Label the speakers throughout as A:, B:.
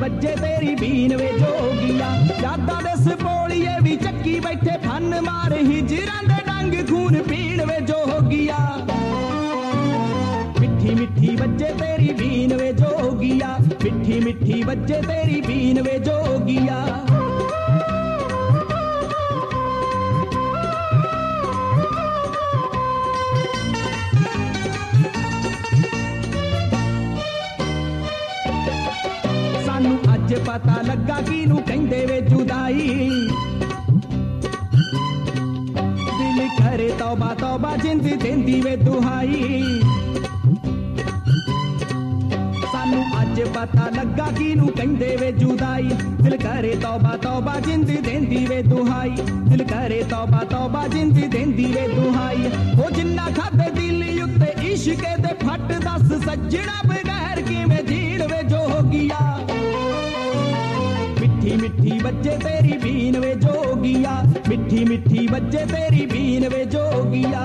A: ਵੱਜੇ ਤੇਰੀ ਬੀਨ ਵੇ ਜੋਗੀਆ ਯਾਦਾਂ ਦੇ ਸਪੋਲੀਏ ਵੀ ਚੱਕੀ ਬੈਠੇ ਫਨ ਮਾਰ ਹਿਜਰਾਂ ਦੇ ਡੰਗ ਖੂਨ ਪੀਣ ਵੇ ਜੋਗੀਆ ਮਿੱਠੀ ਮਿੱਠੀ ਵੱਜੇ ਤੇਰੀ ਬੀਨ ਵੇ ਜੋਗੀਆ ਮਿੱਠੀ ਮਿੱਠੀ ਵੱਜੇ ਤੇਰੀ ਬੀਨ ਵੇ ਜੋਗੀਆ ਸਾਨੂੰ ਅੱਜ ਪਤਾ ਲੱਗਾ ਕਿਹਨੂੰ ਕਹਿੰਦੇ ਵੇ ਜੁਦਾਈ ਦਿਲ ਕਰੇ ਤੌਬਾ ਤੌਬਾ ਜਿੰਦ ਦਿੰਦੀ ਵੇ ਦੁਹਾਈ ਸਾਨੂੰ ਅੱਜ ਪਤਾ ਲੱਗਾ ਕਿਹਨੂੰ ਕਹਿੰਦੇ ਵੇ ਜੁਦਾਈ ਦਿਲ ਕਰੇ ਤੌਬਾ ਤੌਬਾ ਜਿੰਦ ਦਿੰਦੀ ਵੇ ਦੁਹਾਈ ਦਿਲ ਕਰੇ ਤੌਬਾ ਤੌਬਾ ਜਿੰਦ ਦਿੰਦੀ ਵੇ ਦੁਹਾਈ ਉਹ ਜਿੰਨਾ ਖਾਦੇ ਦਿਲ ਉੱਤੇ ਇਸ਼ਕੇ ਦੇ ਫੱਟ ਦੱਸ ਸੱਜਣਾ ਬਗੈਰ ਕਿਵੇਂ ਜੀਣ ਵੇ ਜੋਗੀਆ ਮਿੱਠੀ ਮਿੱਠੀ ਵੱਜੇ ਤੇਰੀ ਬੀਨ ਵੇ ਜੋਗੀਆ ਮਿੱਠੀ ਮਿੱਠੀ ਵੱਜੇ ਤੇਰੀ ਬੀਨ ਵੇ ਜੋਗੀਆ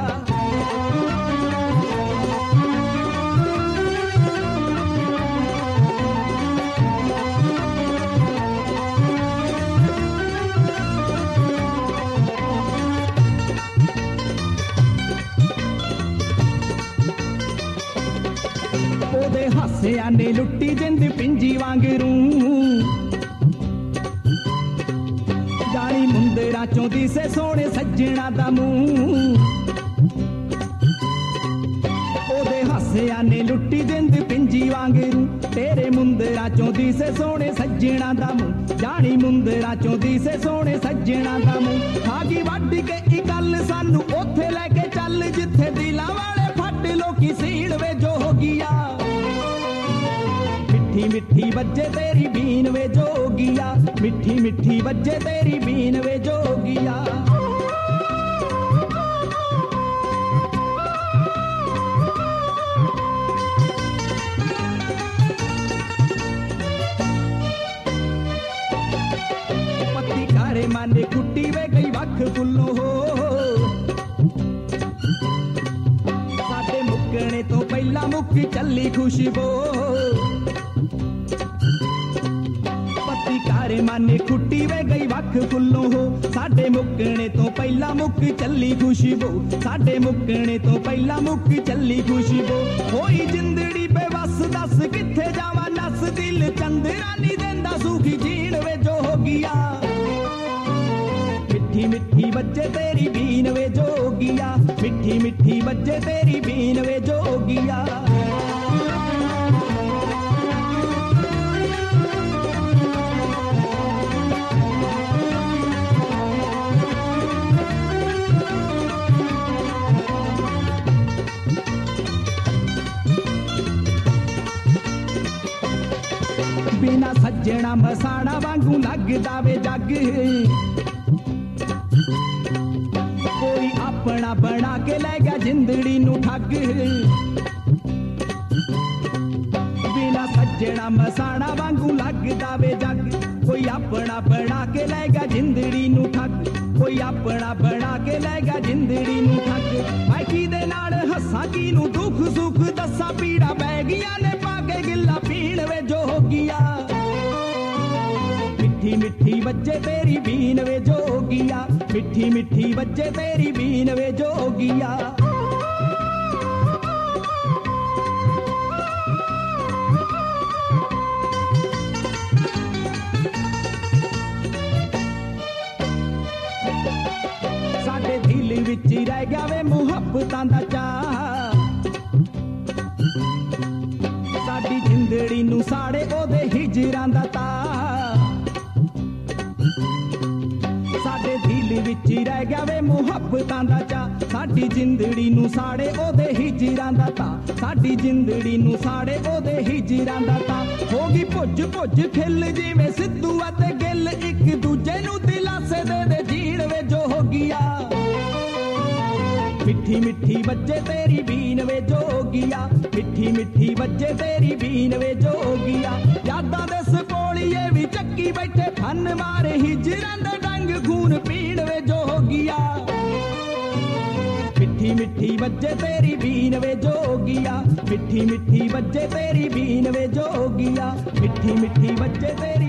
A: ਉਹਦੇ ਹਾਸਿਆਂ ਨੇ ਲੁੱਟੀ ਜਿੰਦ ਪਿੰਜੀ ਵਾਂਗਰੂ ਜਾਣੀ ਮੁੰਦਰਾਂ ਚੋਂ ਦਿਸੇ ਸੋਹਣੇ ਸੱਜਣਾ ਦਾ ਮੂੰਹ ਉਹਦੇ ਹਾਸਿਆਂ ਨੇ ਲੁੱਟੀ ਜਿੰਦ ਪਿੰਜੀ ਵਾਂਗਰੂ ਤੇਰੇ ਮੁੰਦਰਾਂ ਚੋਂ ਦਿਸੇ ਸੋਹਣੇ ਸੱਜਣਾ ਦਾ ਮੂੰਹ ਜਾਣੀ ਮੁੰਦਰਾਂ ਚੋਂ ਦਿਸੇ ਸੋਹਣੇ ਸੱਜਣਾ ਦਾ ਮੂੰਹ ਖਾਗੀ ਵੱਢ ਕੇ ਇੱਕ ਗੱਲ ਸਾਨੂੰ ਉੱਥੇ ਲੈ ਕੇ ਚੱਲ ਜਿੱਥੇ ਦਿਲਾਂ ਵਾਲੇ ਫੱਟ ਲੋਕੀ ਸੀੜ ਵੇ ਜੋਗੀਆ ਮਿੱਠੀ ਮਿੱਠੀ ਵੱਜੇ ਤੇਰੀ ਬੀਨ ਵੇ ਜੋਗੀਆ ਮਿੱਠੀ ਮਿੱਠੀ ਵੱਜੇ ਤੇਰੀ ਬੀਨ ਵੇ ਜੋਗੀਆ ਪੱਤੀ ਕਾਰੇ ਮਾਨੇ ਕੁੱਟੀ ਵੇ ਗਈ ਵੱਖ ਫੁੱਲੋਂ ਸਾਡੇ ਮੁੱਕਣੇ ਤੋਂ ਪਹਿਲਾਂ ਮੁੱਕ ਚੱਲੀ ਖੁਸ਼ਬੂ ਪੱਤੀ ਕਾਰੇ ਮਾਨੇ ਕੁੱਟੀ ਵੇ ਗਈ ਵੱਖ ਫੁੱਲੋਂ ਸਾਡੇ ਮੁੱਕਣੇ ਤੋਂ ਪਹਿਲਾਂ ਮੁੱਕ ਚੱਲੀ ਖੁਸ਼ਬੂ ਸਾਡੇ ਮੁੱਕਣੇ ਤੋਂ ਪਹਿਲਾਂ ਮੁੱਕ ਚੱਲੀ ਖੁਸ਼ਬੂ ਹੋਈ ਜਿੰਦੜੀ ਬੇਵੱਸ ਦੱਸ ਕਿੱਥੇ ਜਾਵਾਂ ਨਸ ਦਿਲ ਚੰਦਰਾ ਨਹੀਂ ਦਿੰਦਾ ਸੁਖੀ ਜੀਣ ਵੇ ਜੋਗੀਆ ਮਿੱਠੀ ਮਿੱਠੀ ਵੱਜੇ ਤੇਰੀ ਬੀਨ ਵੇ ਜੋਗੀਆ ਮਿੱਠੀ ਮਿੱਠੀ ਵੱਜੇ ਤੇਰੀ ਬੀਨ ਵੇ ਜੋਗੀਆ ਬਿਨਾ ਸੱਜਣਾ ਮਸਾਣਾ ਵਾਂਗੂ ਲੱਗਦਾ ਵੇ ਜੱਗ ਕੋਈ ਆਪਣਾ ਬਣਾ ਕੇ ਲੈ ਗਿਆ ਜਿੰਦੜੀ ਨੂੰ ਠੱਗ ਬਿਨਾ ਸੱਜਣਾ ਮਸਾਣਾ ਵਾਂਗੂ ਲੱਗਦਾ ਵੇ ਜੱਗ ਕੋਈ ਆਪਣਾ ਬਣਾ ਕੇ ਲੈ ਗਿਆ ਜਿੰਦੜੀ ਨੂੰ ਠੱਗ ਕੋਈ ਆਪਣਾ ਬਣਾ ਕੇ ਲੈ ਗਿਆ ਜਿੰਦੜੀ ਨੂੰ ਠੱਗ ਮੈਂ ਕਿਹਦੇ ਨਾਲ ਹੱਸਾਂ ਕਿਹਨੂੰ ਦੁੱਖ ਸੁੱਖ ਦੱਸਾਂ ਪੀੜਾ ਪੈ ਗਈਆਂ ਨੇ ਪਾ ਕੇ ਗਿੱਲਾ ਪੀਣ ਵੇ ਜੋਗੀਆ ਮਿੱਠੀ ਮਿੱਠੀ ਵੱਜੇ ਤੇਰੀ ਬੀਨ ਵੇ ਜੋਗੀਆ ਮਿੱਠੀ ਮਿੱਠੀ ਵੱਜੇ ਤੇਰੀ ਬੀਨ ਵੇ ਜੋਗੀਆ ਸਾਡੇ ਦਿਲ ਵਿੱਚ ਰਹਿ ਗਿਆ ਵੇ ਮੁਹੱਬਤਾਂ ਦਾ ਚਾਅ ਸਾਡੀ ਜਿੰਦੜੀ ਨੂੰ ਸਾੜੇ ਉਹਦੇ ਹਿਜਰਾਂ ਦਾ ਤਾਅ ਸਾਡੇ ਦਿਲ ਵਿੱਚ ਰਹਿ ਗਿਆ ਵੇ ਮੁਹੱਬਤਾਂ ਦਾ ਚਾਅ ਸਾਡੀ ਜਿੰਦੜੀ ਨੂੰ ਸਾੜੇ ਉਹਦੇ ਹਿਜਰਾਂ ਦਾ ਤਾਅ ਸਾਡੀ ਜਿੰਦੜੀ ਨੂੰ ਸਾੜੇ ਉਹਦੇ ਹਿਜਰਾਂ ਦਾ ਤਾਅ ਹੋ ਗਈ ਭੁੱਜ ਭੁੱਜ ਖਿੱਲ ਜਿਵੇਂ ਸਿੱਧੂ ਅਤੇ ਗਿੱਲ ਇੱਕ ਦੂਜੇ ਨੂੰ ਦਿਲਾਸੇ ਦੇ ਦੇ ਜੀਣ ਵੇ ਜੋਗੀਆ ਮਿੱਠੀ ਮਿੱਠੀ ਵੱਜੇ ਤੇਰੀ ਬੀਨ ਵੇ ਜੋਗੀਆ ਮਿੱਠੀ ਮਿੱਠੀ ਵੱਜੇ ਤੇਰੀ ਬੀਨ ਵੇ ਜੋਗੀਆ ਯਾਦਾਂ ਦੇ ਸਪੋਲੀਏ ਵੀ ਚੱਕੀ ਬੈਠੇ ਫਨ ਮਾਰੇ ਹਿਜਰਾਂ ਦੇ ਡੰਗ ਖੂਨ ਪੀਣ ਵੇ ਜੋਗੀਆ ਮਿੱਠੀ ਮਿੱਠੀ ਵੱਜੇ ਤੇਰੀ ਬੀਨ ਵੇ ਜੋਗੀਆ ਮਿੱਠੀ ਮਿੱਠੀ ਵੱਜੇ ਤੇਰੀ ਬੀਨ ਵੇ ਜੋਗੀਆ ਮਿੱਠੀ ਮਿੱਠੀ ਬੱਚੇ ਤੇਰੀ